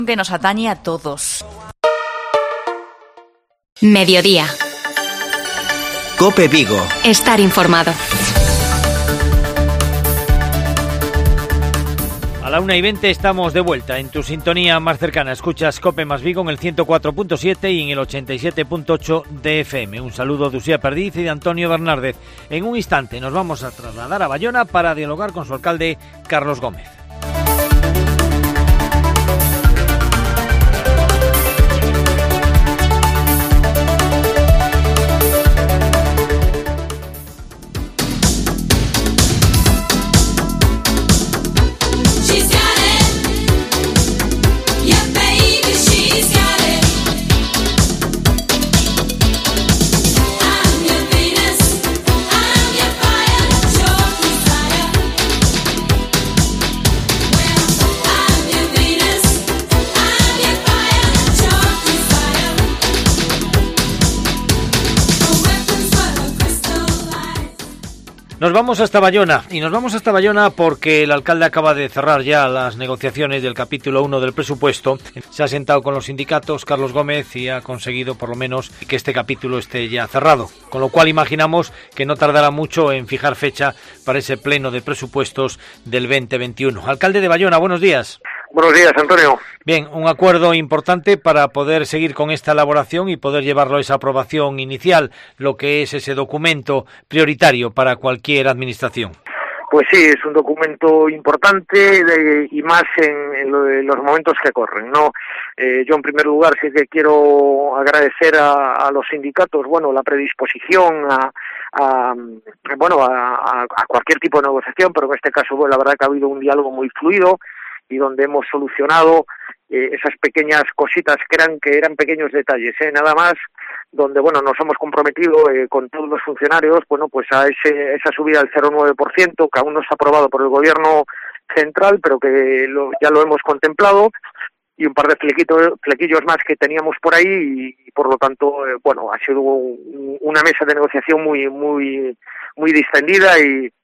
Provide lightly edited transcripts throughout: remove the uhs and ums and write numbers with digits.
Que nos atañe a todos. Mediodía. COPE Vigo. Estar informado. A la 1:20 estamos de vuelta en tu sintonía más cercana. Escuchas COPE más Vigo en el 104.7 y en el 87.8 de FM. Un saludo de Lucía Perdiz y de Antonio Bernárdez. En un instante nos vamos a trasladar a Bayona para dialogar con su alcalde, Carlos Gómez. Nos vamos hasta Bayona, y nos vamos hasta Bayona porque el alcalde acaba de cerrar ya las negociaciones del capítulo 1 del presupuesto. Se ha sentado con los sindicatos, Carlos Gómez, y ha conseguido por lo menos que este capítulo esté ya cerrado. Con lo cual imaginamos que no tardará mucho en fijar fecha para ese pleno de presupuestos del 2021. Alcalde de Bayona, buenos días. Buenos días, Antonio. Bien, un acuerdo importante para poder seguir con esta elaboración y poder llevarlo a esa aprobación inicial, lo que es ese documento prioritario para cualquier administración. Pues sí, es un documento importante y más en los momentos que corren, ¿no? Yo en primer lugar sí que quiero agradecer a los sindicatos, bueno, la predisposición a cualquier tipo de negociación, pero en este caso, bueno, la verdad que ha habido un diálogo muy fluido y donde hemos solucionado esas pequeñas cositas que eran pequeños detalles, nada más, donde bueno nos hemos comprometido con todos los funcionarios, bueno, pues a esa subida del 0,9%, que aún no está aprobado por el gobierno central, pero que ya lo hemos contemplado, y un par de flequillos más que teníamos por ahí, y por lo tanto, bueno, ha sido una mesa de negociación muy distendida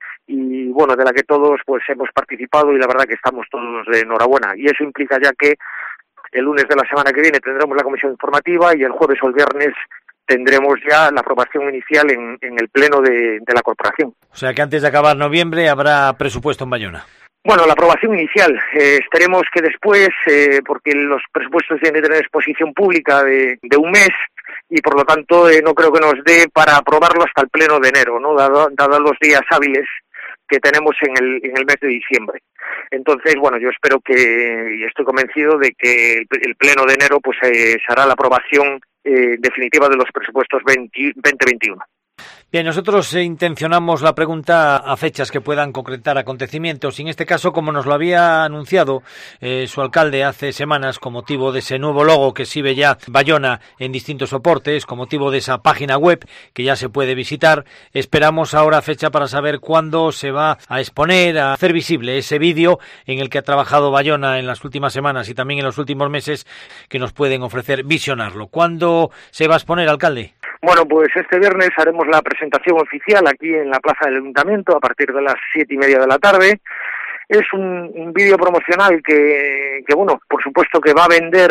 y bueno, de la que todos pues hemos participado, y la verdad que estamos todos de enhorabuena. Y eso implica ya que el lunes de la semana que viene tendremos la comisión informativa y el jueves o el viernes tendremos ya la aprobación inicial en el pleno de la corporación. O sea que antes de acabar noviembre habrá presupuesto en Bayona. Bueno, la aprobación inicial. Esperemos que después, porque los presupuestos tienen que tener exposición pública de un mes, y por lo tanto no creo que nos dé para aprobarlo hasta el pleno de enero, ¿no? Dado los días hábiles que tenemos en el mes de diciembre. Entonces, bueno, yo espero y estoy convencido de que el pleno de enero pues se hará la aprobación definitiva de los presupuestos 2021. Bien, nosotros intencionamos la pregunta a fechas que puedan concretar acontecimientos, y en este caso, como nos lo había anunciado su alcalde hace semanas, con motivo de ese nuevo logo que exhibe ya Bayona en distintos soportes, con motivo de esa página web que ya se puede visitar, esperamos ahora fecha para saber cuándo se va a exponer, a hacer visible ese vídeo en el que ha trabajado Bayona en las últimas semanas y también en los últimos meses, que nos pueden ofrecer visionarlo. ¿Cuándo se va a exponer, alcalde? Bueno, pues este viernes haremos la presentación oficial aquí en la Plaza del Ayuntamiento a partir de las 7:30 de la tarde. Es un vídeo promocional que bueno, por supuesto que va a vender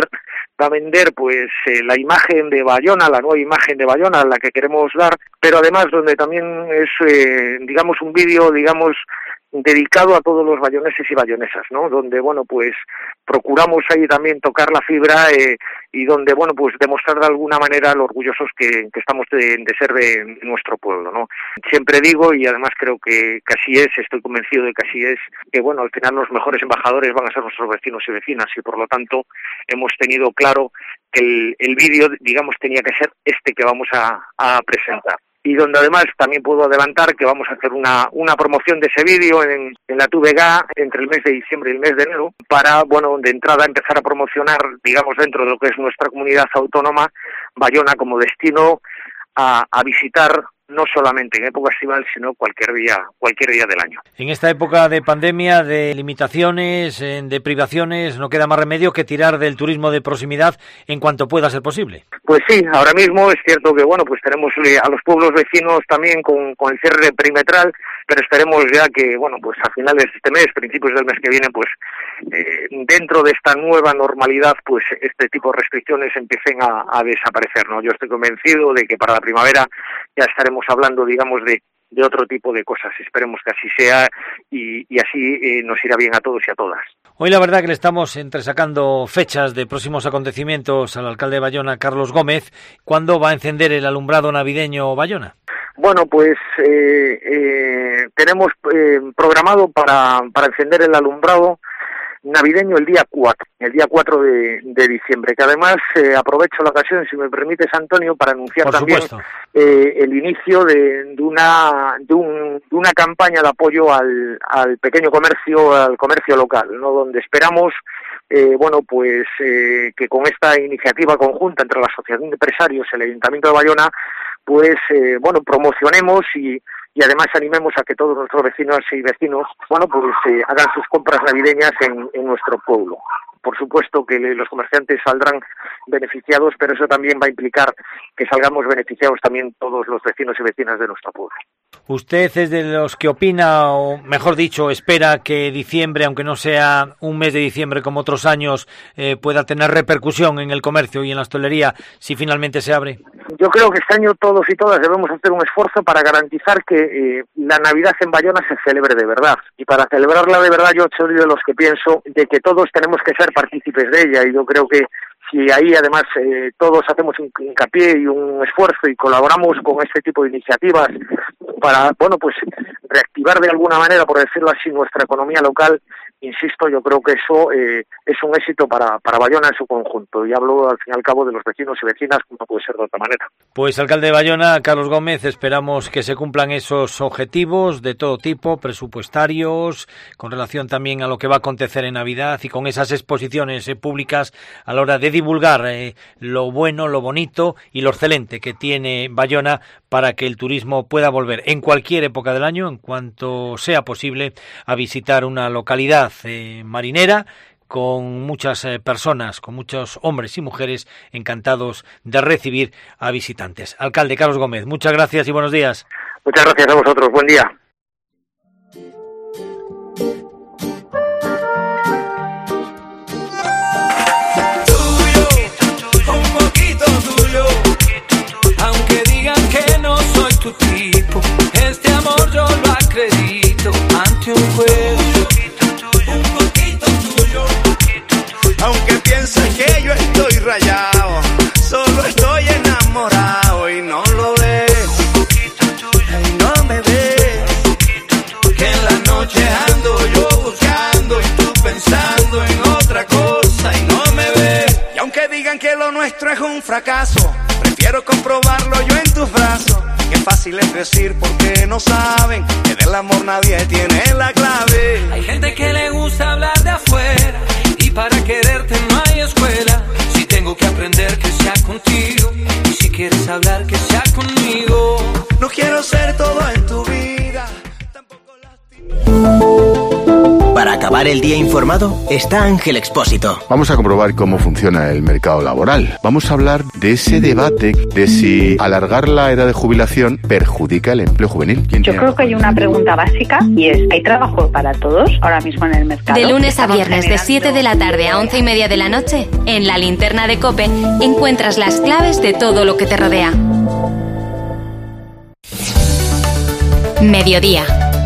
pues la imagen de Bayona, la nueva imagen de Bayona, la que queremos dar, pero además donde también es digamos un vídeo, digamos, dedicado a todos los bayoneses y bayonesas, ¿no? Donde, bueno, pues procuramos ahí también tocar la fibra y donde, bueno, pues demostrar de alguna manera lo orgullosos que estamos de ser de nuestro pueblo, ¿no? Siempre digo, y además creo que así es, estoy convencido de que así es, que, bueno, al final los mejores embajadores van a ser nuestros vecinos y vecinas, y por lo tanto hemos tenido claro que el vídeo, digamos, tenía que ser este que vamos a presentar. Y donde además también puedo adelantar que vamos a hacer una promoción de ese vídeo en la TVG entre el mes de diciembre y el mes de enero, para, bueno, de entrada empezar a promocionar, digamos, dentro de lo que es nuestra comunidad autónoma, Bayona como destino a visitar no solamente en época estival, sino cualquier día del año. En esta época de pandemia, de limitaciones, de privaciones, no queda más remedio que tirar del turismo de proximidad en cuanto pueda ser posible. Pues sí, ahora mismo es cierto que pues tenemos a los pueblos vecinos también con el cierre perimetral, pero esperemos ya que pues a finales de este mes, principios del mes que viene, pues dentro de esta nueva normalidad, pues este tipo de restricciones empiecen a desaparecer, ¿no? Yo estoy convencido de que para la primavera ya estaremos hablando, digamos, de otro tipo de cosas. Esperemos que así sea y así nos irá bien a todos y a todas. Hoy la verdad que le estamos entresacando fechas de próximos acontecimientos al alcalde de Bayona, Carlos Gómez. ¿Cuándo va a encender el alumbrado navideño Bayona? Bueno, pues tenemos programado para encender el alumbrado navideño el día 4 de diciembre, que además aprovecho la ocasión, si me permites, Antonio, para anunciar también el inicio de una campaña de apoyo al pequeño comercio, al comercio local, ¿no? Donde esperamos que con esta iniciativa conjunta entre la Asociación de Empresarios y el Ayuntamiento de Bayona, promocionemos y además animemos a que todos nuestros vecinos y vecinos, hagan sus compras navideñas en nuestro pueblo. Por supuesto que los comerciantes saldrán beneficiados, pero eso también va a implicar que salgamos beneficiados también todos los vecinos y vecinas de nuestro pueblo. ¿Usted es de los que opina, o mejor dicho, espera que diciembre, aunque no sea un mes de diciembre como otros años, pueda tener repercusión en el comercio y en la hostelería si finalmente se abre? Yo creo que este año todos y todas debemos hacer un esfuerzo para garantizar que la Navidad en Bayona se celebre de verdad. Y para celebrarla de verdad yo soy de los que pienso de que todos tenemos que ser partícipes de ella, y yo creo que si ahí además todos hacemos un hincapié y un esfuerzo y colaboramos con este tipo de iniciativas para, reactivar de alguna manera, por decirlo así, nuestra economía local, insisto, yo creo que eso es un éxito para Bayona en su conjunto, y hablo al fin y al cabo de los vecinos y vecinas, como no puede ser de otra manera. Pues alcalde de Bayona, Carlos Gómez, esperamos que se cumplan esos objetivos de todo tipo, presupuestarios, con relación también a lo que va a acontecer en Navidad y con esas exposiciones públicas a la hora de divulgar lo bueno, lo bonito y lo excelente que tiene Bayona para que el turismo pueda volver en cualquier época del año, en cuanto sea posible, a visitar una localidad marinera con muchas personas, con muchos hombres y mujeres encantados de recibir a visitantes. Alcalde Carlos Gómez, muchas gracias y buenos días. Muchas gracias a vosotros, buen día. Tu tipo, este amor yo lo acredito ante un juez. Un poquito tuyo, aunque pienses que yo estoy rayado, solo estoy enamorado y no lo ves, y no me ves, que en la noche ando yo buscando y tú pensando en otra cosa y no me ves. Y aunque digan que lo nuestro es un fracaso, prefiero comprobarlo yo en tus brazos. Qué fácil es decir porque no saben que del amor nadie tiene la clave. Hay gente que le gusta hablar de afuera y para quererte no hay escuela. Si tengo que aprender que sea contigo y si quieres hablar que sea conmigo. No quiero ser todo en tu vida, tampoco Para acabar el día informado está Ángel Expósito. Vamos a comprobar cómo funciona el mercado laboral. Vamos a hablar de ese debate de si alargar la edad de jubilación perjudica el empleo juvenil. Yo creo que hay una pregunta básica y es, ¿hay trabajo para todos ahora mismo en el mercado? De lunes a viernes de 7 de la tarde a 11:30 de la noche, en la linterna de COPE encuentras las claves de todo lo que te rodea. Mediodía.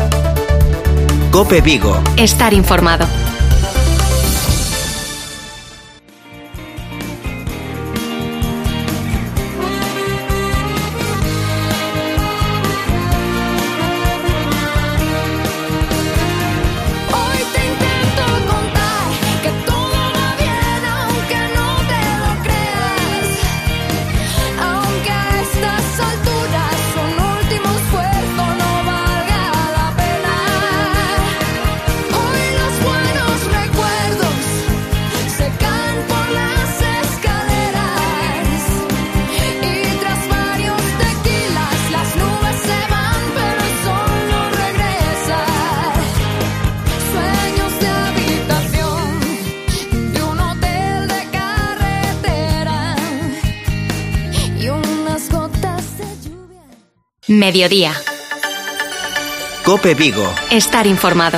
COPE Vigo. Estar informado. Bueno. Mediodía. COPE Vigo. Estar informado.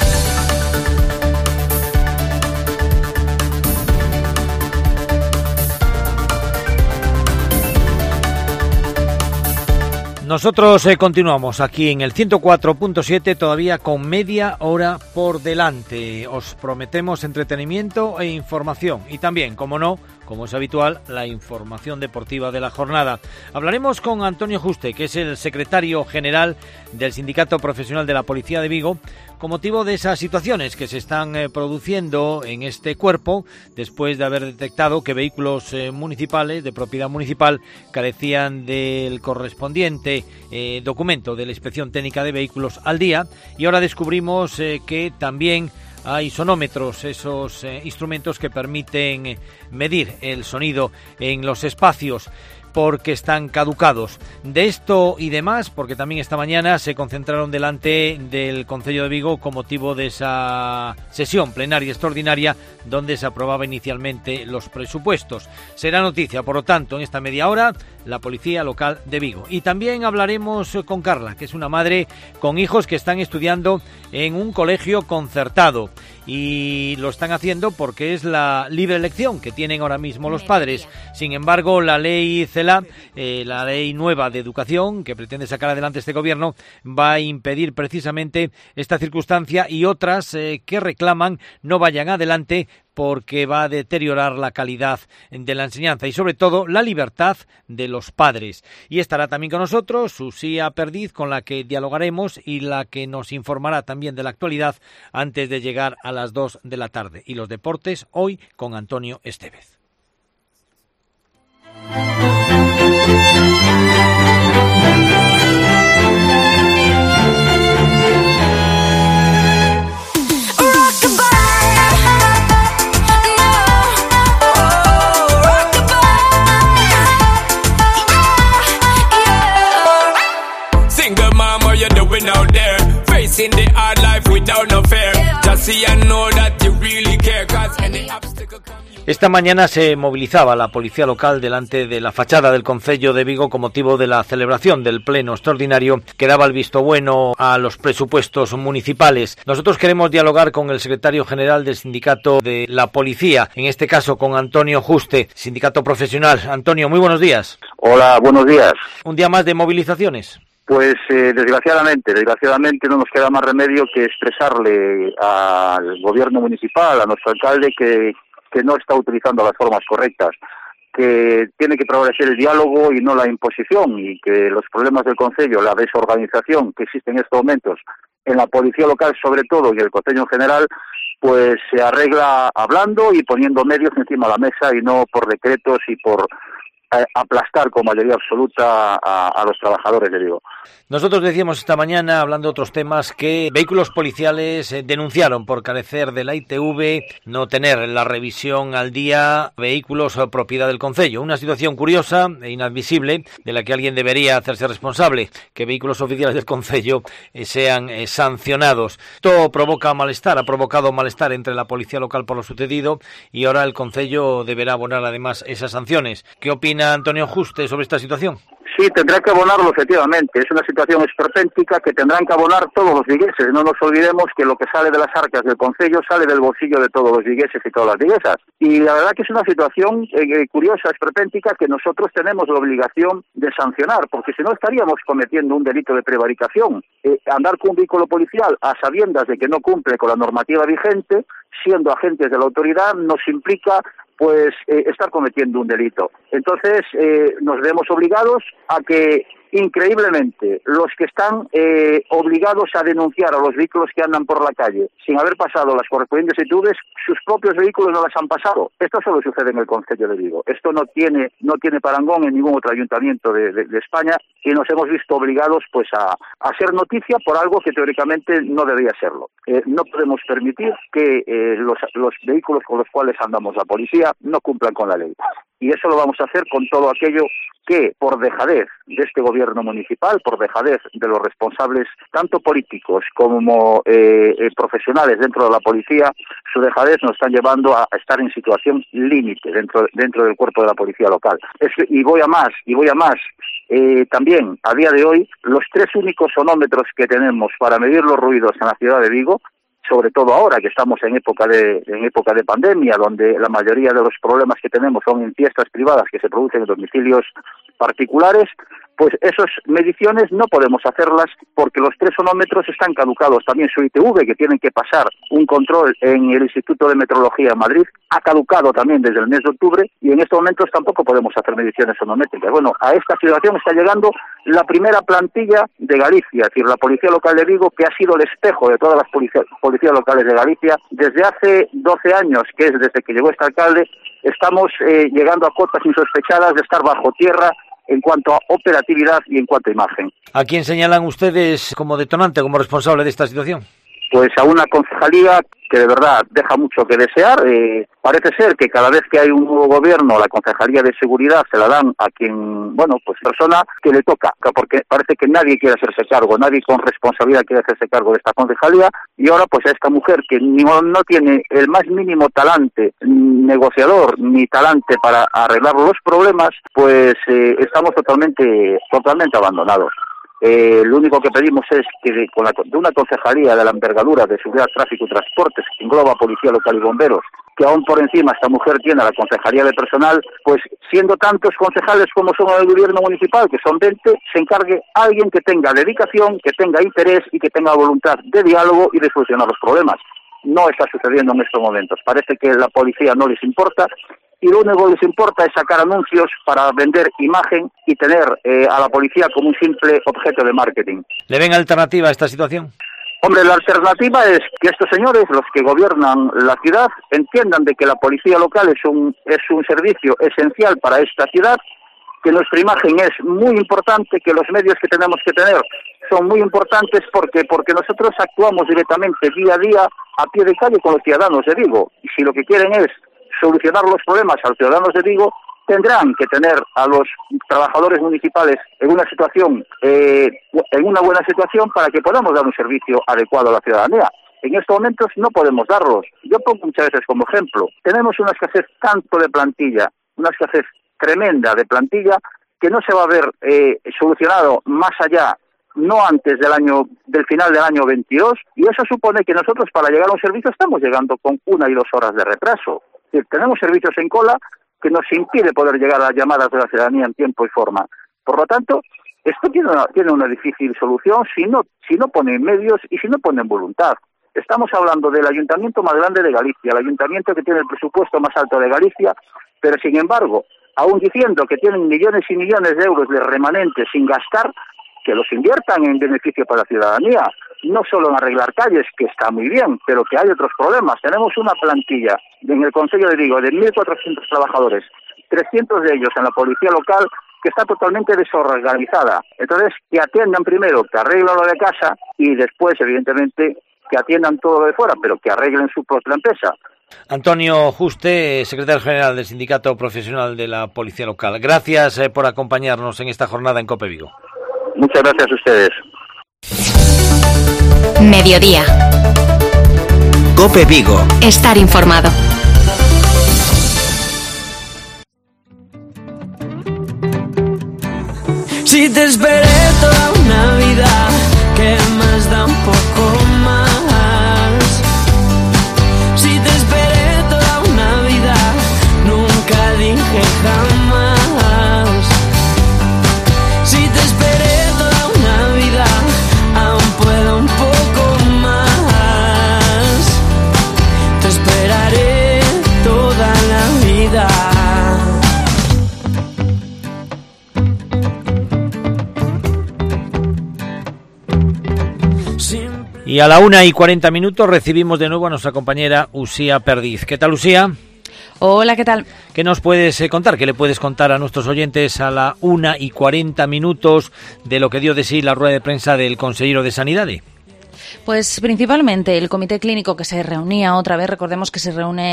Nosotros continuamos aquí en el 104.7, todavía con media hora por delante. Os prometemos entretenimiento e información y también, como no, como es habitual, la información deportiva de la jornada. Hablaremos con Antonio Juste, que es el secretario general del Sindicato Profesional de la Policía de Vigo, con motivo de esas situaciones que se están produciendo en este cuerpo después de haber detectado que vehículos municipales, de propiedad municipal, carecían del correspondiente documento de la Inspección Técnica de Vehículos al día, y ahora descubrimos que también hay sonómetros, esos instrumentos que permiten medir el sonido en los espacios, porque están caducados. De esto y demás, porque también esta mañana se concentraron delante del Concello de Vigo con motivo de esa sesión plenaria extraordinaria donde se aprobaba inicialmente los presupuestos. Será noticia, por lo tanto, en esta media hora, la Policía Local de Vigo. Y también hablaremos con Carla, que es una madre con hijos que están estudiando en un colegio concertado. Y lo están haciendo porque es la libre elección que tienen ahora mismo los padres. Sin embargo, la ley CELA, la ley nueva de educación que pretende sacar adelante este gobierno, va a impedir precisamente esta circunstancia y otras que reclaman no vayan adelante, porque va a deteriorar la calidad de la enseñanza y sobre todo la libertad de los padres. Y estará también con nosotros Susía Perdiz, con la que dialogaremos y la que nos informará también de la actualidad antes de llegar a las 2 de la tarde. Y los deportes hoy con Antonio Estevez. Esta mañana se movilizaba la policía local delante de la fachada del Concello de Vigo con motivo de la celebración del pleno extraordinario que daba el visto bueno a los presupuestos municipales. Nosotros queremos dialogar con el secretario general del Sindicato de la Policía, en este caso con Antonio Juste, sindicato profesional. Antonio, muy buenos días. Hola, buenos días. Un día más de movilizaciones. Pues desgraciadamente no nos queda más remedio que expresarle al gobierno municipal, a nuestro alcalde, que no está utilizando las formas correctas, que tiene que prevalecer el diálogo y no la imposición, y que los problemas del concello, la desorganización que existe en estos momentos en la policía local sobre todo y el concello en general, pues se arregla hablando y poniendo medios encima de la mesa y no por decretos y por aplastar con mayoría absoluta a los trabajadores de Vigo. Nosotros decíamos esta mañana, hablando de otros temas, que vehículos policiales denunciaron por carecer de la ITV, no tener la revisión al día, vehículos propiedad del concello. Una situación curiosa e inadmisible de la que alguien debería hacerse responsable, que vehículos oficiales del concello sean sancionados. Esto provoca malestar, ha provocado malestar entre la policía local por lo sucedido y ahora el concello deberá abonar además esas sanciones. ¿Qué opina Antonio Juste sobre esta situación? Sí, tendrá que abonarlo efectivamente. Es una situación esperpéntica que tendrán que abonar todos los vigueses. No nos olvidemos que lo que sale de las arcas del concello sale del bolsillo de todos los vigueses y todas las viguesas. Y la verdad que es una situación curiosa, esperpéntica, que nosotros tenemos la obligación de sancionar, porque si no estaríamos cometiendo un delito de prevaricación. Andar con un vehículo policial a sabiendas de que no cumple con la normativa vigente, siendo agentes de la autoridad, nos implica estar cometiendo un delito. Entonces, nos vemos obligados a que, increíblemente, los que están obligados a denunciar a los vehículos que andan por la calle sin haber pasado las correspondientes ITVs, sus propios vehículos no las han pasado. Esto solo sucede en el Concello de Vigo. Esto no tiene parangón en ningún otro ayuntamiento de España, y nos hemos visto obligados a hacer noticia por algo que teóricamente no debía serlo. No podemos permitir que los vehículos con los cuales andamos la policía no cumplan con la ley. y eso lo vamos a hacer con todo aquello que, por dejadez de este gobierno municipal, por dejadez de los responsables, tanto políticos como profesionales dentro de la policía, su dejadez nos están llevando a estar en situación límite dentro del cuerpo de la policía local. Y voy a más. También, a día de hoy, los 3 únicos sonómetros que tenemos para medir los ruidos en la ciudad de Vigo, sobre todo ahora que estamos en época de pandemia, donde la mayoría de los problemas que tenemos son en fiestas privadas que se producen en domicilios particulares, pues esas mediciones no podemos hacerlas porque los 3 sonómetros están caducados. También su ITV, que tienen que pasar un control en el Instituto de Meteorología de Madrid, ha caducado también desde el mes de octubre y en estos momentos tampoco podemos hacer mediciones sonométricas. Bueno, a esta situación está llegando la primera plantilla de Galicia, es decir, la Policía Local de Vigo, que ha sido el espejo de todas las policías locales de Galicia. Desde hace 12 años, que es desde que llegó este alcalde, estamos llegando a cotas insospechadas de estar bajo tierra en cuanto a operatividad y en cuanto a imagen. ¿A quién señalan ustedes como detonante, como responsable de esta situación? Pues a una concejalía que de verdad deja mucho que desear. Parece ser que cada vez que hay un nuevo gobierno, la concejalía de seguridad se la dan a quien, persona que le toca, porque parece que nadie quiere hacerse cargo, nadie con responsabilidad quiere hacerse cargo de esta concejalía, y ahora pues a esta mujer que no tiene el más mínimo talante negociador ni talante para arreglar los problemas, pues estamos totalmente abandonados. Lo único que pedimos es que de una concejalía de la envergadura de seguridad, tráfico y transportes, que engloba policía local y bomberos, que aún por encima esta mujer tiene la concejalía de personal, pues siendo tantos concejales como son en el gobierno municipal, que son 20, se encargue alguien que tenga dedicación, que tenga interés y que tenga voluntad de diálogo y de solucionar los problemas. No está sucediendo en estos momentos. Parece que la policía no les importa y lo único que les importa es sacar anuncios para vender imagen y tener a la policía como un simple objeto de marketing. ¿Le ven alternativa a esta situación? Hombre, la alternativa es que estos señores, los que gobiernan la ciudad, entiendan de que la policía local es un servicio esencial para esta ciudad, que nuestra imagen es muy importante, que los medios que tenemos que tener son muy importantes porque nosotros actuamos directamente día a día a pie de calle con los ciudadanos de Vigo. Y si lo que quieren es solucionar los problemas a los ciudadanos de Vigo, tendrán que tener a los trabajadores municipales en una buena situación para que podamos dar un servicio adecuado a la ciudadanía. En estos momentos no podemos darlos. Yo pongo muchas veces como ejemplo, tenemos una escasez tanto de plantilla, una escasez tremenda de plantilla, que no se va a ver solucionado más allá, no antes del final del año 22, y eso supone que nosotros para llegar a un servicio estamos llegando con 1 y 2 horas de retraso. Es decir, tenemos servicios en cola que nos impide poder llegar a las llamadas de la ciudadanía en tiempo y forma. Por lo tanto, esto tiene una difícil solución si no ponen medios y si no ponen voluntad. Estamos hablando del ayuntamiento más grande de Galicia, el ayuntamiento que tiene el presupuesto más alto de Galicia, pero sin embargo, aún diciendo que tienen millones y millones de euros de remanentes sin gastar, que los inviertan en beneficio para la ciudadanía, no solo en arreglar calles, que está muy bien, pero que hay otros problemas. Tenemos una plantilla en el Concello de Vigo de 1.400 trabajadores, 300 de ellos en la policía local, que está totalmente desorganizada. Entonces, que atiendan primero, que arreglen lo de casa y después, evidentemente, que atiendan todo lo de fuera, pero que arreglen su propia empresa. Antonio Juste, secretario general del Sindicato Profesional de la Policía Local. Gracias por acompañarnos en esta jornada en COPE Vigo. Muchas gracias a ustedes. Mediodía. COPE Vigo. Estar informado. Si te esperé toda una vida, ¿qué más da un poco más? Si te esperé toda una vida, nunca dije jamás. Si te esperé toda una vida, aún puedo un poco más. Te esperaré toda la vida. Y a la 1:40 recibimos de nuevo a nuestra compañera Usía Perdiz. ¿Qué tal, Usía? Hola, ¿qué tal? ¿Qué nos puedes contar? ¿Qué le puedes contar a nuestros oyentes a la 1:40 de lo que dio de sí la rueda de prensa del consejero de Sanidade? Pues principalmente el comité clínico que se reunía otra vez, recordemos que se reúne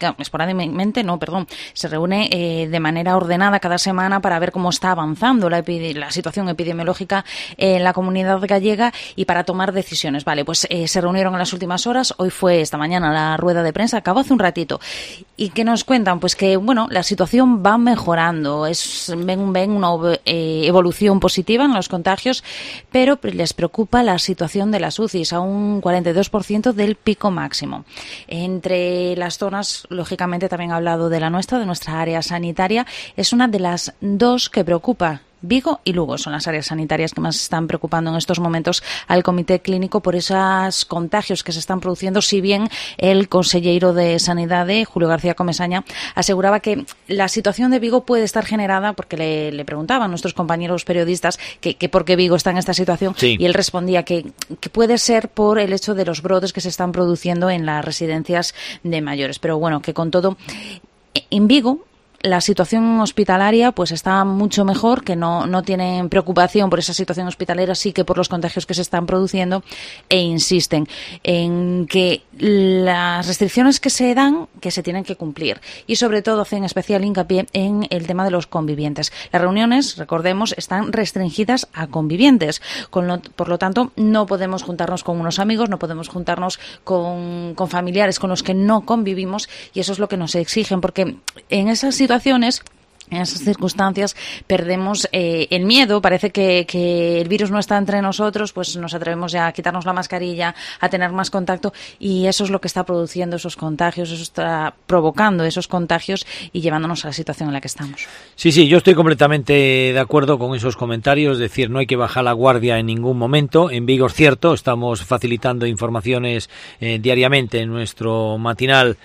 se reúne de manera ordenada cada semana para ver cómo está avanzando la situación epidemiológica en la comunidad gallega y para tomar decisiones. Vale, pues se reunieron en las últimas horas, hoy fue esta mañana la rueda de prensa, acabó hace un ratito. ¿Y qué nos cuentan? Pues que, bueno, la situación va mejorando, ven una evolución positiva en los contagios, pero les preocupa la situación de las UCIs, a un 42% del pico máximo. Entre las zonas, lógicamente también ha hablado de nuestra área sanitaria, es una de las dos que preocupa. Vigo y Lugo son las áreas sanitarias que más están preocupando en estos momentos al Comité Clínico por esos contagios que se están produciendo, si bien el consellero de Sanidade, Julio García Comesaña, aseguraba que la situación de Vigo puede estar generada, porque le preguntaban nuestros compañeros periodistas que por qué Vigo está en esta situación, sí. Y él respondía que puede ser por el hecho de los brotes que se están produciendo en las residencias de mayores. Pero bueno, que con todo, en Vigo la situación hospitalaria pues está mucho mejor, que no tienen preocupación por esa situación hospitalaria, sí que por los contagios que se están produciendo, e insisten en que las restricciones que se dan, que se tienen que cumplir, y sobre todo hacen especial hincapié en el tema de los convivientes. Las reuniones, recordemos, están restringidas a convivientes, por lo tanto no podemos juntarnos con unos amigos, no podemos juntarnos con familiares con los que no convivimos, y eso es lo que nos exigen, porque en esas situaciones, en esas circunstancias, perdemos el miedo. Parece que el virus no está entre nosotros, pues nos atrevemos ya a quitarnos la mascarilla, a tener más contacto, y eso es lo que está produciendo esos contagios, eso está provocando esos contagios y llevándonos a la situación en la que estamos. Sí, yo estoy completamente de acuerdo con esos comentarios, es decir, no hay que bajar la guardia en ningún momento. En Vigo es cierto, estamos facilitando informaciones diariamente en nuestro matinal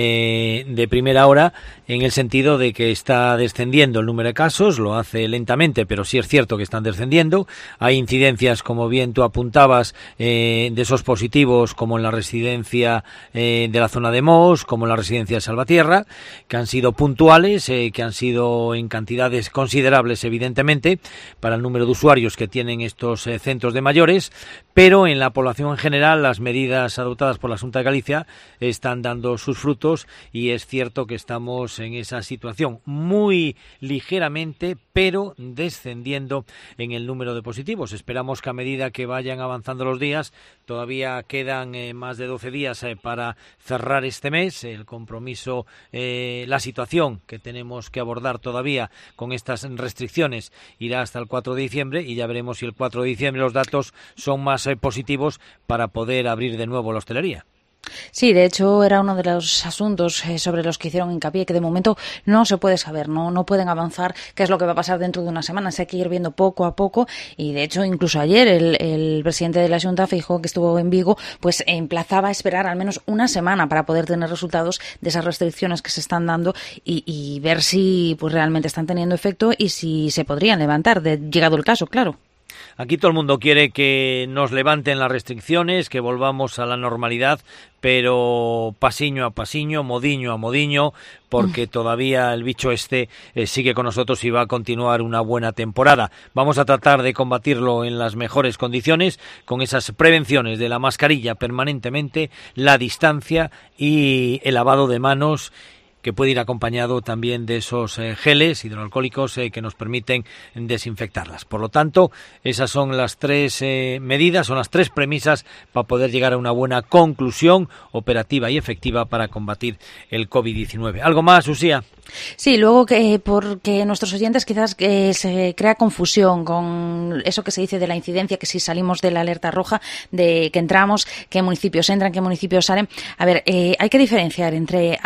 de primera hora, en el sentido de que está descendiendo el número de casos, lo hace lentamente, pero sí es cierto que están descendiendo. Hay incidencias, como bien tú apuntabas, de esos positivos, como en la residencia de la zona de Mos, como en la residencia de Salvatierra, que han sido puntuales, que han sido en cantidades considerables, evidentemente, para el número de usuarios que tienen estos centros de mayores, pero en la población en general las medidas adoptadas por la Xunta de Galicia están dando sus frutos, y es cierto que estamos en esa situación muy ligeramente, pero descendiendo en el número de positivos. Esperamos que a medida que vayan avanzando los días, todavía quedan más de 12 días para cerrar este mes, el compromiso, la situación que tenemos que abordar todavía con estas restricciones irá hasta el 4 de diciembre, y ya veremos si el 4 de diciembre los datos son más positivos para poder abrir de nuevo la hostelería. Sí, de hecho era uno de los asuntos sobre los que hicieron hincapié, que de momento no se puede saber, no pueden avanzar qué es lo que va a pasar dentro de una semana, se hay que ir viendo poco a poco, y de hecho incluso ayer el presidente de la Xunta, Feijóo, que estuvo en Vigo, pues emplazaba a esperar al menos una semana para poder tener resultados de esas restricciones que se están dando y ver si pues realmente están teniendo efecto y si se podrían levantar, llegado el caso, claro. Aquí todo el mundo quiere que nos levanten las restricciones, que volvamos a la normalidad, pero pasiño a pasiño, modiño a modiño, porque todavía el bicho sigue con nosotros y va a continuar una buena temporada. Vamos a tratar de combatirlo en las mejores condiciones, con esas prevenciones de la mascarilla permanentemente, la distancia y el lavado de manos, que puede ir acompañado también de esos geles hidroalcohólicos que nos permiten desinfectarlas. Por lo tanto, esas son las tres medidas, son las tres premisas para poder llegar a una buena conclusión operativa y efectiva para combatir el COVID-19. ¿Algo más, Usía? Sí, luego porque nuestros oyentes quizás se crea confusión con eso que se dice de la incidencia, que si salimos de la alerta roja, de que entramos, qué municipios entran, qué municipios salen. A ver, hay que diferenciar entre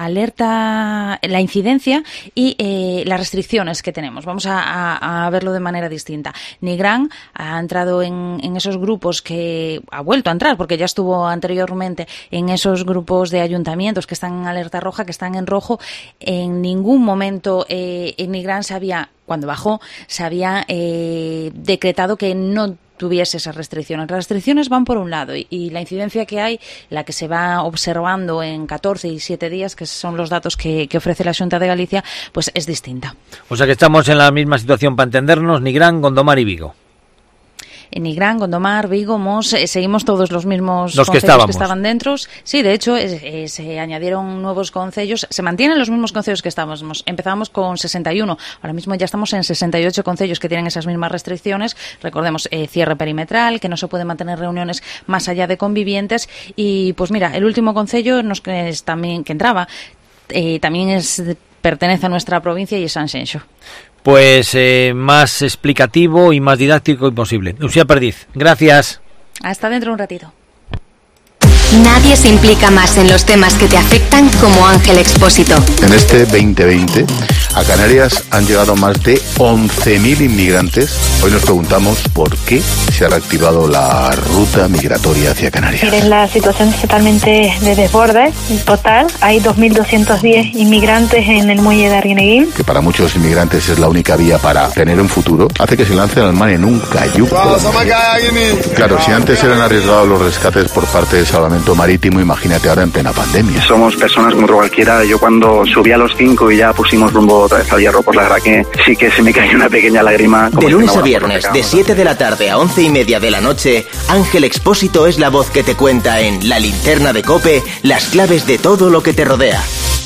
la incidencia y las restricciones que tenemos. Vamos a verlo de manera distinta. Nigrán ha entrado en esos grupos, que ha vuelto a entrar, porque ya estuvo anteriormente en esos grupos de ayuntamientos que están en alerta roja, que están en rojo. En ningún momento en Nigrán cuando bajó, se había decretado que no tuviese esas restricciones. Las restricciones van por un lado, y la incidencia que hay, la que se va observando en 14 y 7 días, que son los datos que ofrece la Xunta de Galicia, pues es distinta. O sea que estamos en la misma situación, para entendernos, Nigrán, Gondomar y Vigo. Nigrán, Gondomar, Vigo, Mos, seguimos todos los mismos los concellos que estaban dentro. Sí, de hecho, se añadieron nuevos concellos, se mantienen los mismos concellos que estábamos. Empezamos con 61, ahora mismo ya estamos en 68 concellos que tienen esas mismas restricciones. Recordemos, cierre perimetral, que no se pueden mantener reuniones más allá de convivientes. Y pues mira, el último concello que entraba también pertenece a nuestra provincia y es Sanxenxo. Pues más explicativo y más didáctico imposible. Lucía Perdiz, gracias. Hasta dentro de un ratito. Nadie se implica más en los temas que te afectan como Ángel Expósito. En este 2020, a Canarias han llegado más de 11.000 inmigrantes. Hoy nos preguntamos por qué se ha reactivado la ruta migratoria hacia Canarias. La situación es totalmente de desborde total. Hay 2.210 inmigrantes en el muelle de Arguineguín. Que para muchos inmigrantes es la única vía para tener un futuro, hace que se lancen al mar en un cayuco. Claro, si antes eran arriesgados los rescates por parte de Salvamento Marítimo, imagínate ahora en plena pandemia. Somos personas como otro cualquiera. Yo cuando subí a los 5 y ya pusimos rumbo otra vez al Hierro, pues la verdad que sí que se me cayó una pequeña lágrima. De lunes a viernes, de 7 de la tarde a 11:30 de la noche, Ángel Expósito es la voz que te cuenta en La Linterna de COPE las claves de todo lo que te rodea.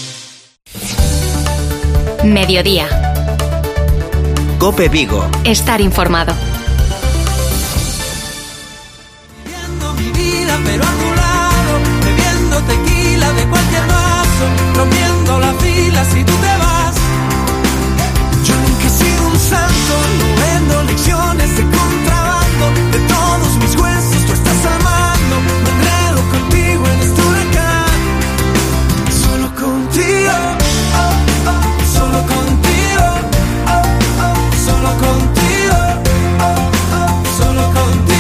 Mediodía. COPE Vigo. Estar informado. Pero a tu lado, bebiendo tequila de cualquier vaso, rompiendo la fila si tú te vas. Yo nunca he sido un santo, no vendo lecciones de contrabando, de todos mis huesos tú estás al mando, me enredo contigo en este huracán, solo contigo, oh, oh, solo contigo, oh, oh, solo contigo, oh, oh, solo contigo.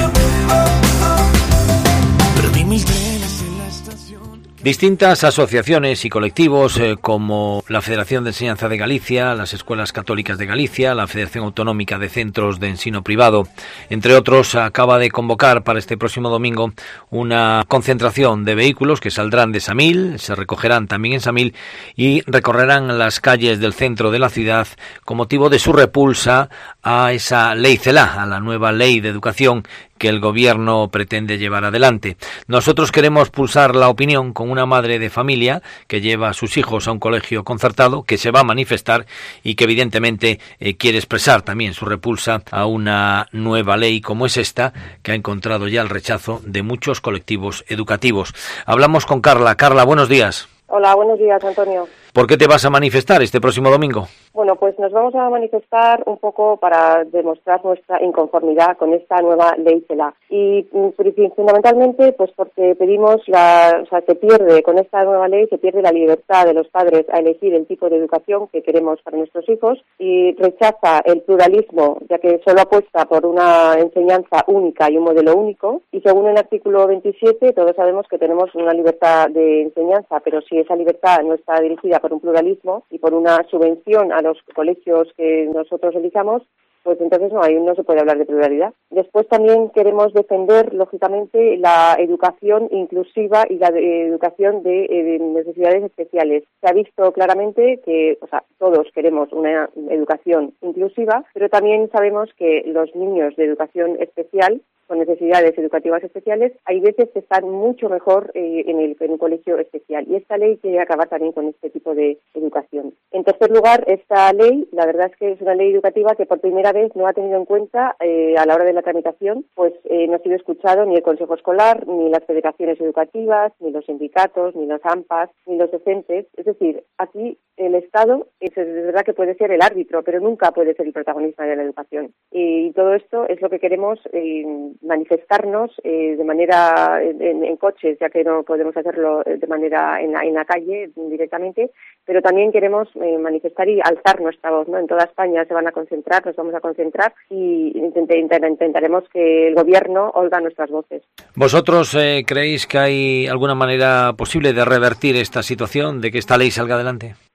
Distintas asociaciones y colectivos como la Federación de Enseñanza de Galicia, las Escuelas Católicas de Galicia, la Federación Autonómica de Centros de Ensino Privado, entre otros, acaba de convocar para este próximo domingo una concentración de vehículos que saldrán de Samil, se recogerán también en Samil y recorrerán las calles del centro de la ciudad con motivo de su repulsa a esa ley CELA, a la nueva ley de educación que el gobierno pretende llevar adelante. Nosotros queremos pulsar la opinión con una madre de familia que lleva a sus hijos a un colegio concertado, que se va a manifestar y que evidentemente quiere expresar también su repulsa a una nueva ley como es esta, que ha encontrado ya el rechazo de muchos colectivos educativos. Hablamos con Carla. Carla, buenos días. Hola, buenos días, Antonio. ¿Por qué te vas a manifestar este próximo domingo? Bueno, pues nos vamos a manifestar un poco para demostrar nuestra inconformidad con esta nueva ley CELA. Y fundamentalmente, pues porque pedimos se pierde, con esta nueva ley, se pierde la libertad de los padres a elegir el tipo de educación que queremos para nuestros hijos y rechaza el pluralismo, ya que solo apuesta por una enseñanza única y un modelo único. Y según el artículo 27, todos sabemos que tenemos una libertad de enseñanza, pero si esa libertad no está dirigida por un pluralismo y por una subvención a los colegios que nosotros elijamos, pues entonces no se puede hablar de pluralidad. Después también queremos defender, lógicamente, la educación inclusiva y la educación de necesidades especiales. Se ha visto claramente que, todos queremos una educación inclusiva, pero también sabemos que los niños de educación especial, con necesidades educativas especiales, hay veces que están mucho mejor en un colegio especial. Y esta ley quiere acabar también con este tipo de educación. En tercer lugar, esta ley, la verdad es que es una ley educativa que por primera vez no ha tenido en cuenta a la hora de la tramitación, pues no ha sido escuchado ni el Consejo Escolar, ni las federaciones educativas, ni los sindicatos, ni los AMPAs, ni los docentes. Es decir, aquí el Estado es verdad que puede ser el árbitro, pero nunca puede ser el protagonista de la educación. Y todo esto es lo que queremos manifestarnos de manera en coches, ya que no podemos hacerlo de manera en la calle directamente, pero también queremos manifestar y alzar nuestra voz, ¿no? En toda España nos vamos a concentrar y intentaremos que el gobierno oiga nuestras voces. ¿Vosotros creéis que hay alguna manera posible de revertir esta situación, de que esta ley salga adelante?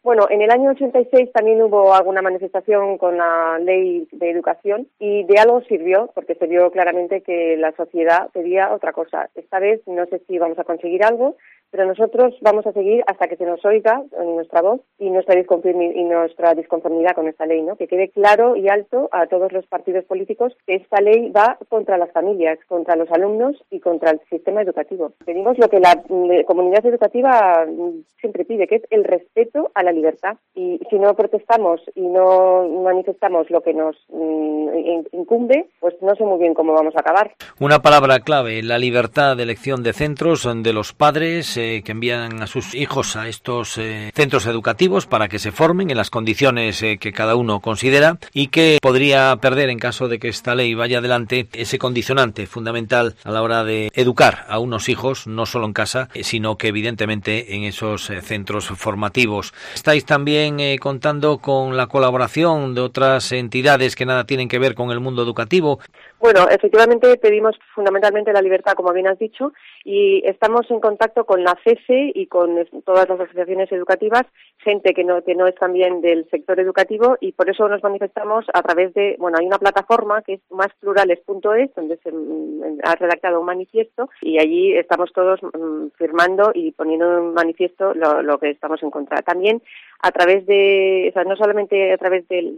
Bueno, en el año 86 también hubo alguna manifestación con la ley de educación y de algo sirvió, porque se vio claramente que la sociedad pedía otra cosa. Esta vez no sé si vamos a conseguir algo, pero nosotros vamos a seguir hasta que se nos oiga nuestra voz y nuestra disconformidad con esta ley, ¿no? Que quede claro y alto a todos los partidos políticos que esta ley va contra las familias, contra los alumnos y contra el sistema educativo. Pedimos lo que la comunidad educativa siempre pide, que es el respeto a la libertad. Y si no protestamos y no manifestamos lo que nos incumbe, pues no sé muy bien cómo vamos a acabar. Una palabra clave, la libertad de elección de centros de los padres que envían a sus hijos a estos centros educativos para que se formen en las condiciones que cada uno considera, y que podría perder, en caso de que esta ley vaya adelante, ese condicionante fundamental a la hora de educar a unos hijos, no solo en casa, sino que evidentemente en esos centros formativos. Estáis también contando con la colaboración de otras entidades que nada tienen que ver con el mundo educativo. Bueno, efectivamente pedimos fundamentalmente la libertad, como bien has dicho, y estamos en contacto con la CESE y con todas las asociaciones educativas, gente que no es también del sector educativo, y por eso nos manifestamos a través de, hay una plataforma que es masplurales.es, donde se ha redactado un manifiesto, y allí estamos todos firmando y poniendo en manifiesto lo que estamos en contra. También a través de, no solamente a través de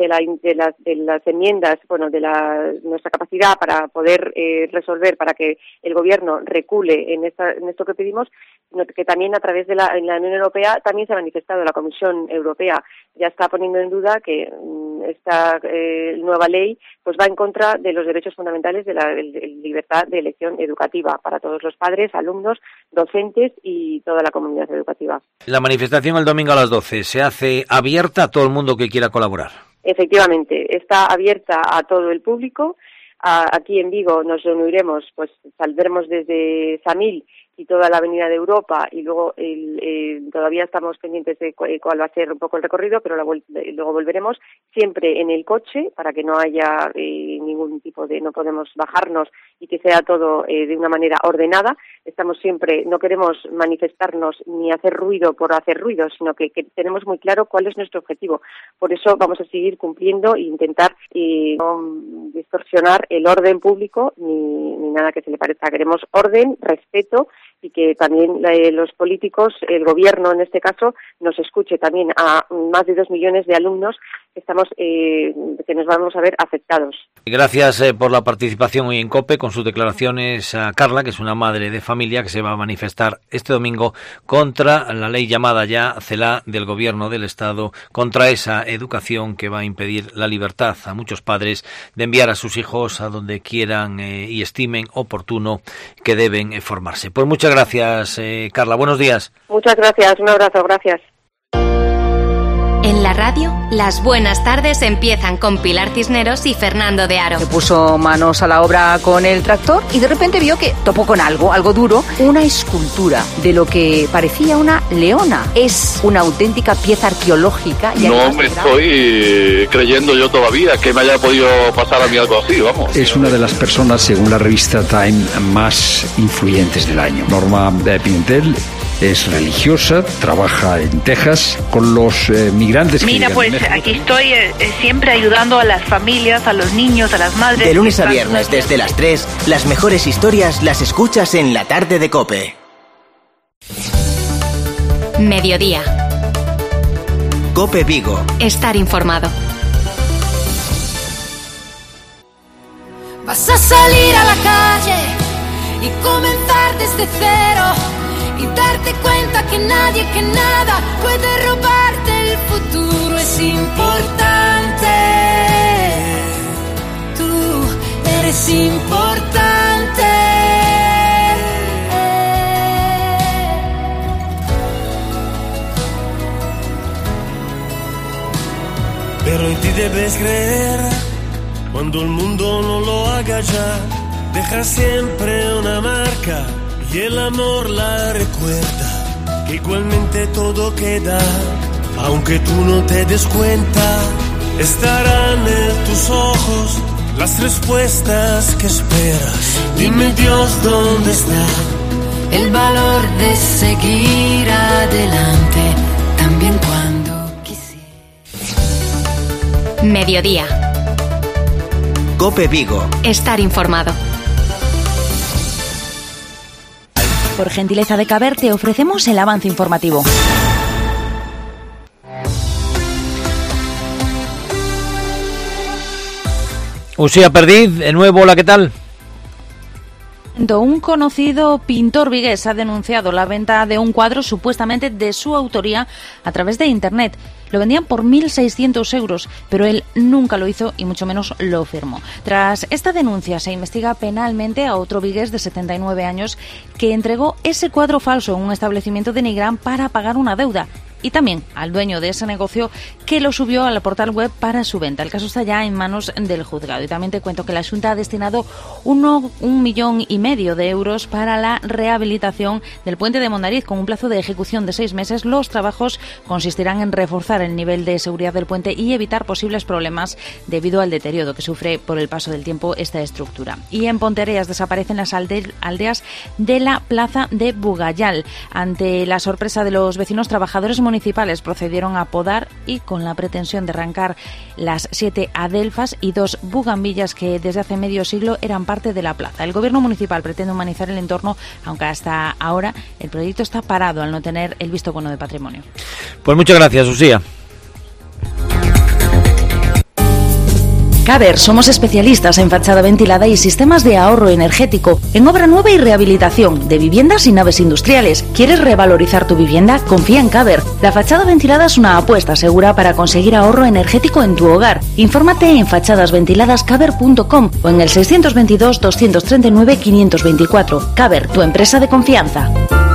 las enmiendas, de nuestra capacidad para poder resolver, para que el gobierno recule en esto que pedimos, sino que también a través de la Unión Europea también se ha manifestado. La Comisión Europea ya está poniendo en duda que esta nueva ley pues va en contra de los derechos fundamentales de la libertad de elección educativa para todos los padres, alumnos, docentes y toda la comunidad educativa. La manifestación el domingo a las 12 se hace abierta a todo el mundo que quiera colaborar. Efectivamente, está abierta a todo el público. Aquí en Vigo nos reuniremos, pues saldremos desde Samil y toda la Avenida de Europa, y luego todavía estamos pendientes de cuál va a ser un poco el recorrido, pero luego volveremos siempre en el coche para que no haya ningún tipo de, no podemos bajarnos y que sea todo de una manera ordenada. Estamos siempre, no queremos manifestarnos ni hacer ruido por hacer ruido, sino que tenemos muy claro cuál es nuestro objetivo. Por eso vamos a seguir cumpliendo e intentar no distorsionar el orden público ni nada que se le parezca. Queremos orden, respeto, y que también los políticos, el gobierno en este caso, nos escuche también a más de 2 millones de alumnos que nos vamos a ver afectados. Gracias por la participación hoy en COPE, con sus declaraciones a Carla, que es una madre de familia que se va a manifestar este domingo contra la ley llamada ya CELA del Gobierno del Estado, contra esa educación que va a impedir la libertad a muchos padres de enviar a sus hijos a donde quieran y estimen oportuno que deben formarse. Pues muchas gracias, Carla. Buenos días. Muchas gracias. Un abrazo. Gracias. En la radio, las buenas tardes empiezan con Pilar Cisneros y Fernando de Aro. Se puso manos a la obra con el tractor y de repente vio que topó con algo duro, una escultura de lo que parecía una leona. Es una auténtica pieza arqueológica. No me estoy creyendo yo todavía que me haya podido pasar a mí algo así, vamos. Es una de las personas, según la revista Time, más influyentes del año. Norma Pimentel es religiosa, trabaja en Texas con los migrantes. Mira, pues aquí estoy siempre ayudando a las familias, a los niños, a las madres. De lunes a viernes desde las 3, las mejores historias las escuchas en La Tarde de COPE. Mediodía. COPE Vigo. Estar informado. Vas a salir a la calle y comenzar desde cero y darte cuenta que nadie, que nada puede robarte el futuro. Es importante, tú eres importante. Pero en ti debes creer, cuando el mundo no lo haga ya, deja siempre una marca. Y el amor la recuerda, que igualmente todo queda, aunque tú no te des cuenta. Estarán en tus ojos las respuestas que esperas. Dime Dios dónde está el valor de seguir adelante, también cuando Mediodía. COPE Vigo. Estar informado. Por gentileza de Caber te ofrecemos el avance informativo. Usía Perdiz, de nuevo, hola, ¿qué tal? Un conocido pintor vigués ha denunciado la venta de un cuadro supuestamente de su autoría a través de Internet. Lo vendían por 1.600 euros, pero él nunca lo hizo y mucho menos lo firmó. Tras esta denuncia se investiga penalmente a otro vigués de 79 años que entregó ese cuadro falso en un establecimiento de Nigrán para pagar una deuda. Y también al dueño de ese negocio que lo subió al portal web para su venta. El caso está ya en manos del juzgado. Y también te cuento que la Xunta ha destinado 1,5 millones de euros para la rehabilitación del puente de Mondariz con un plazo de ejecución de 6 meses. Los trabajos consistirán en reforzar el nivel de seguridad del puente y evitar posibles problemas debido al deterioro que sufre por el paso del tiempo esta estructura. Y en Ponteareas desaparecen las aldeas de la plaza de Bugallal. Ante la sorpresa de los vecinos, trabajadores municipales procedieron a podar y con la pretensión de arrancar las 7 adelfas y 2 bugambillas que desde hace medio siglo eran parte de la plaza. El gobierno municipal pretende humanizar el entorno, aunque hasta ahora el proyecto está parado al no tener el visto bueno de patrimonio. Pues muchas gracias, Usía. Caber, somos especialistas en fachada ventilada y sistemas de ahorro energético, en obra nueva y rehabilitación de viviendas y naves industriales. ¿Quieres revalorizar tu vivienda? Confía en Caber. La fachada ventilada es una apuesta segura para conseguir ahorro energético en tu hogar. Infórmate en fachadasventiladascaber.com o en el 622 239 524. Caber, tu empresa de confianza.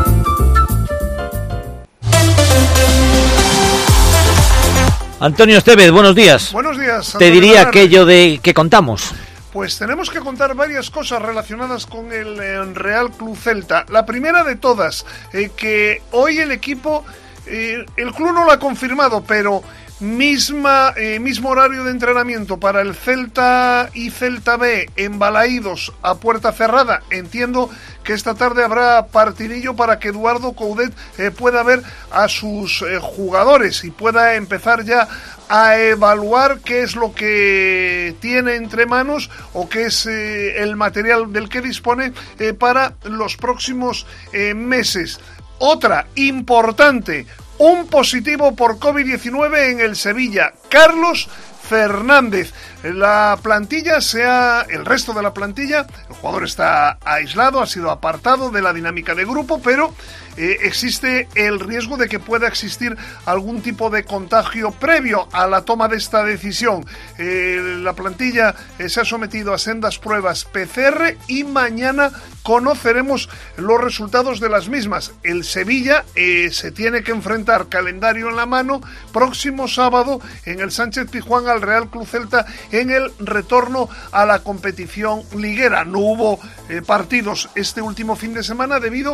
Antonio Estevez, buenos días. Buenos días. Te diría aquello de que contamos. Pues tenemos que contar varias cosas relacionadas con el Real Club Celta. La primera de todas, que hoy el equipo, el club no lo ha confirmado, pero mismo horario de entrenamiento para el Celta y Celta B en Balaídos a puerta cerrada. Entiendo que esta tarde habrá partidillo para que Eduardo Coudet pueda ver a sus jugadores y pueda empezar ya a evaluar qué es lo que tiene entre manos o qué es el material del que dispone para los próximos meses. Otra importante, un positivo por COVID-19 en el Sevilla, Carlos Fernández. La plantilla el resto de la plantilla, el jugador está aislado, ha sido apartado de la dinámica de grupo, pero existe el riesgo de que pueda existir algún tipo de contagio previo a la toma de esta decisión. La plantilla se ha sometido a sendas pruebas PCR y mañana conoceremos los resultados de las mismas. El Sevilla se tiene que enfrentar, calendario en la mano, próximo sábado en el Sánchez Pizjuán al Real Club Celta en el retorno a la competición liguera. No hubo partidos este último fin de semana debido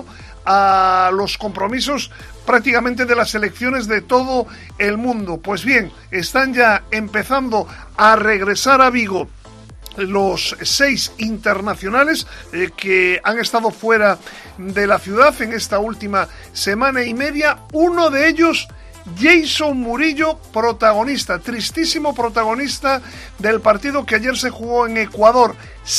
a los compromisos prácticamente de las selecciones de todo el mundo. Pues bien, están ya empezando a regresar a Vigo los 6 internacionales que han estado fuera de la ciudad en esta última semana y media. Uno de ellos, Jason Murillo, protagonista, tristísimo protagonista del partido que ayer se jugó en Ecuador.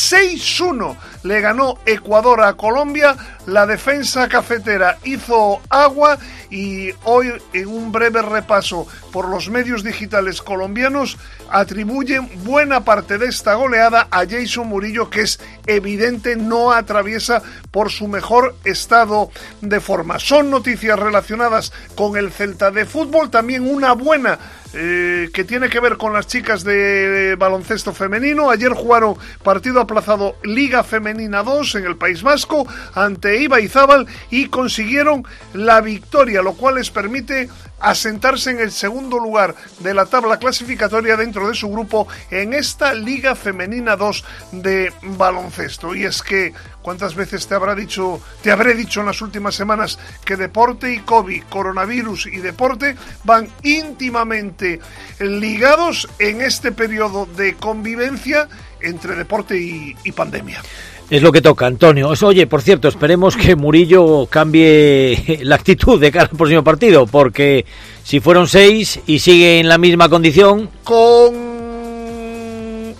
6-1 le ganó Ecuador a Colombia, la defensa cafetera hizo agua y hoy en un breve repaso por los medios digitales colombianos atribuyen buena parte de esta goleada a Jason Murillo, que es evidente no atraviesa por su mejor estado de forma. Son noticias relacionadas con el Celta de fútbol, también una buena que tiene que ver con las chicas de baloncesto femenino. Ayer jugaron partido aplazado Liga Femenina 2 en el País Vasco ante Ibaizábal y consiguieron la victoria, lo cual les permite asentarse en el segundo lugar de la tabla clasificatoria dentro de su grupo en esta Liga Femenina 2 de baloncesto. Y es que, ¿cuántas veces te habré dicho en las últimas semanas que deporte y COVID, coronavirus y deporte van íntimamente ligados en este periodo de convivencia entre deporte y pandemia? Es lo que toca, Antonio. Oye, por cierto, esperemos que Murillo cambie la actitud de cara al próximo partido, porque si fueron 6 y sigue en la misma condición... Con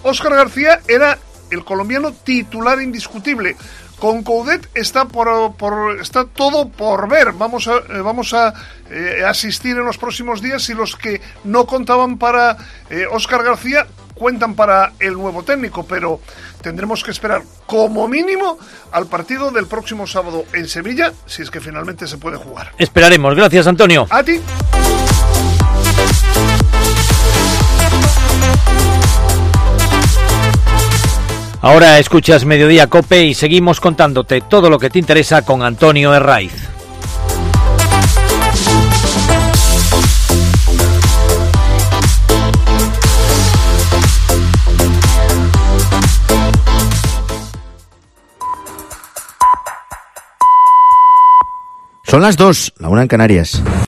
Óscar García era el colombiano titular indiscutible. Con Coudet está todo por ver. Vamos a asistir en los próximos días, y los que no contaban para Óscar García cuentan para el nuevo técnico, pero tendremos que esperar como mínimo al partido del próximo sábado en Sevilla, si es que finalmente se puede jugar. Esperaremos. Gracias, Antonio. A ti. Ahora escuchas Mediodía COPE y seguimos contándote todo lo que te interesa con Antonio Herraiz. Son las 2, la 1 en Canarias.